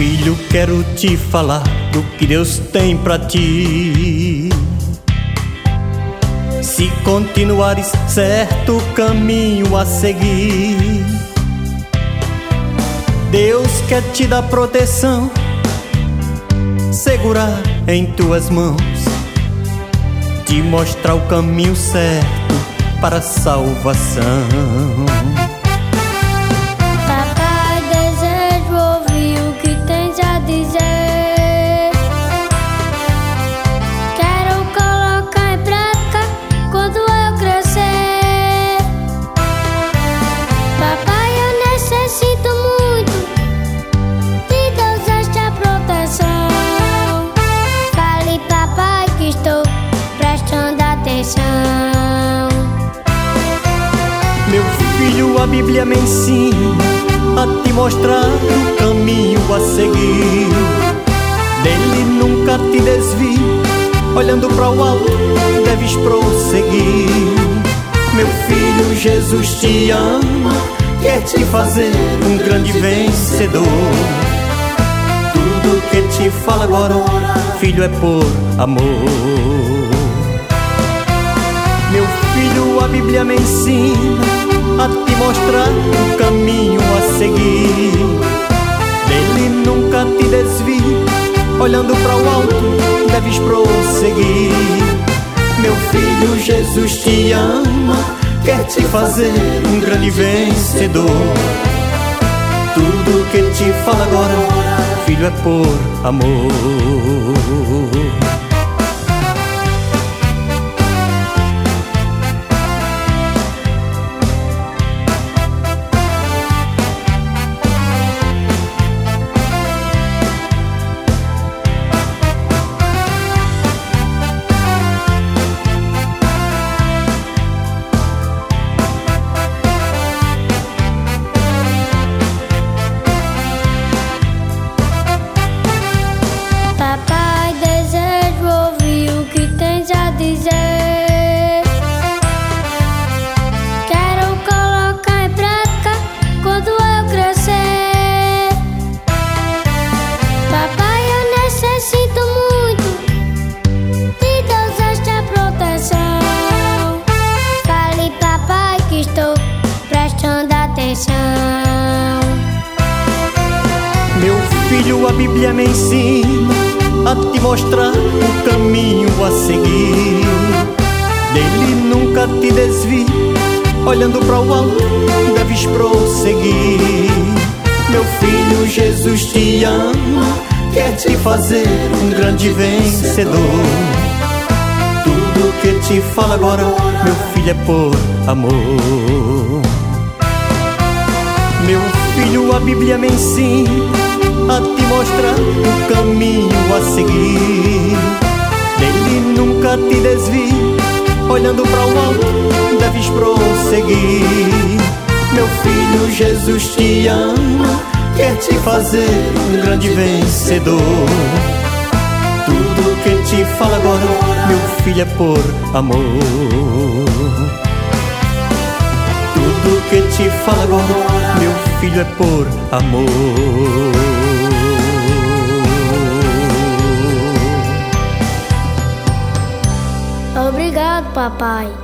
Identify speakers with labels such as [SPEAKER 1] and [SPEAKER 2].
[SPEAKER 1] filho, quero te falar do que Deus tem pra ti. Se continuares certo caminho a seguir, Deus quer te dar proteção, segurar em tuas mãos, te mostrar o caminho certo para a salvação.
[SPEAKER 2] Papai, desejo ouvir o que tens a dizer. Quero colocar em prática quando eu crescer. Papai, eu necessito muito de Deus, esta proteção. Fale, papai, que estou prestando atenção.
[SPEAKER 1] Meu filho, a Bíblia me ensina a te mostrar o caminho a seguir. Dele nunca te desvie, olhando para o alto deves prosseguir. Meu filho, Jesus te ama, quer te fazer um grande vencedor. Tudo que te fala agora, filho, é por amor. Meu filho, a Bíblia me ensina a te mostrar o caminho a seguir. Dele nunca te desvie, olhando para o alto deves prosseguir. Meu filho, Jesus te ama, quer te fazer um grande vencedor. Tudo que te fala agora, filho, é por amor.
[SPEAKER 2] Papai, desejo ouvir o que tens a dizer. Quero colocar em prática quando eu crescer. Papai, eu necessito muito de Deus, esta proteção. Fale, papai, que estou prestando atenção.
[SPEAKER 1] Meu filho, a Bíblia me ensina a te mostrar o caminho a seguir. Dele nunca te desvie, olhando para o alto deves prosseguir. Meu filho, Jesus te ama, quer te fazer um grande vencedor. Tudo que te fala agora, meu filho, é por amor. Meu filho, a Bíblia me ensina a te mostrar o caminho a seguir. Dele nunca te desvie, olhando para o alto deves prosseguir. Meu filho, Jesus te ama, quer te fazer um grande vencedor. Tudo que te fala agora, meu filho, é por amor. Tudo que te fala agora, meu filho, é por amor.
[SPEAKER 2] Obrigado, papai.